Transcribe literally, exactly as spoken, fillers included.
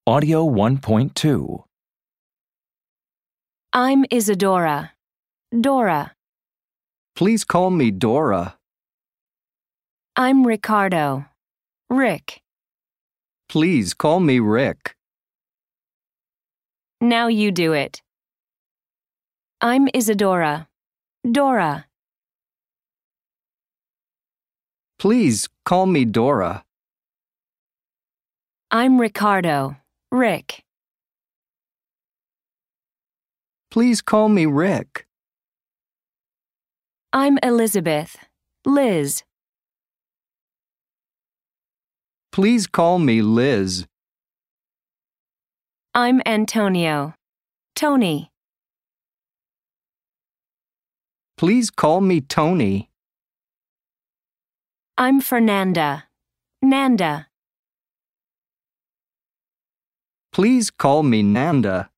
Audio one point two. I'm Isadora. Dora. Please call me Dora. I'm Ricardo. Rick. Please call me Rick. Now you do it. I'm Isadora. Dora. Please call me Dora. I'm Ricardo. Rick. Please call me Rick. I'm Elizabeth. Liz. Please call me Liz. I'm Antonio. Tony. Please call me Tony. I'm Fernanda. Nanda. Please call me Nanda.